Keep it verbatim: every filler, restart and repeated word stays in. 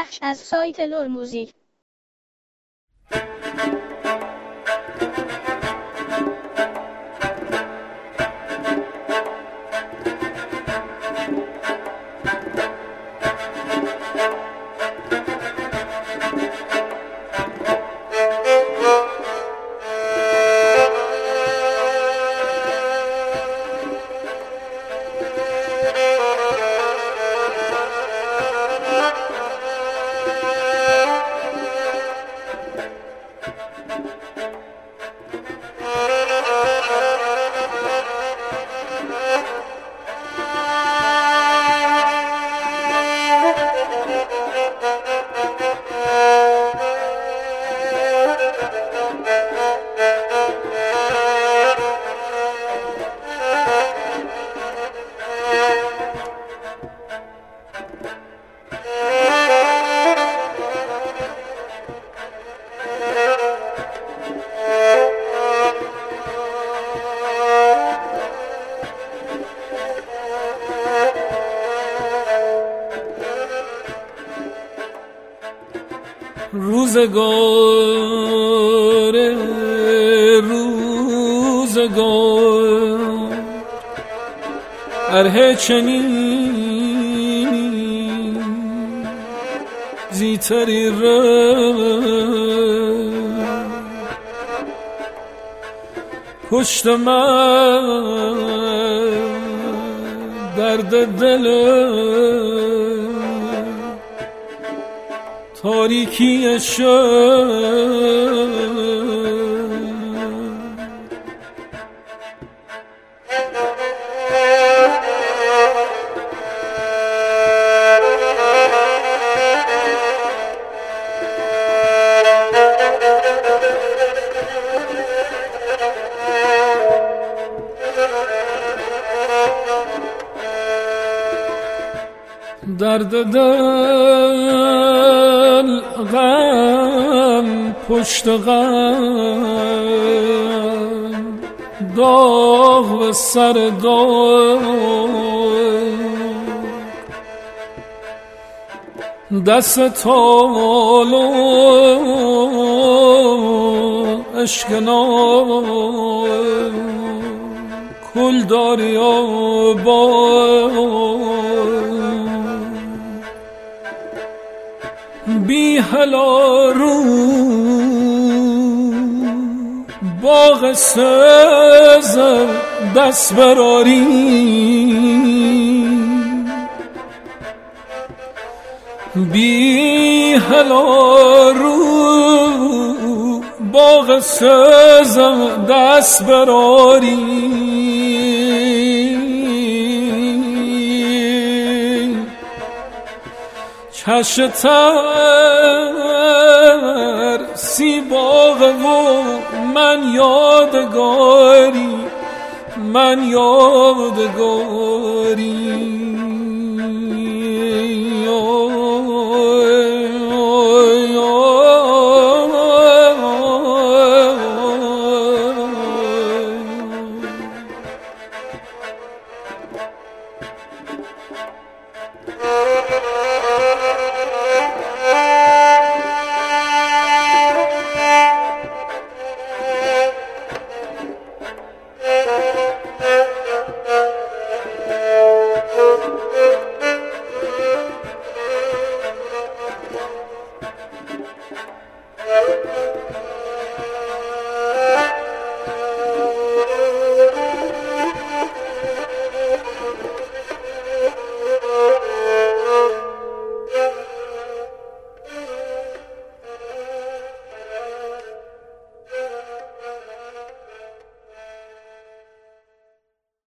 بخش از سایت لور موزیک. روزگار روزگار اره چنین زیتری را پشت من درد دل تاریکی شب درد دل غم پشت غم داغ و سر داغ دست تالو اشکنا کل داری آبا بی حلا رو باغ سزم دست براری بی حلا رو باغ سزم دست براری چشم تر سی باغ و من یادگاری من یادگاری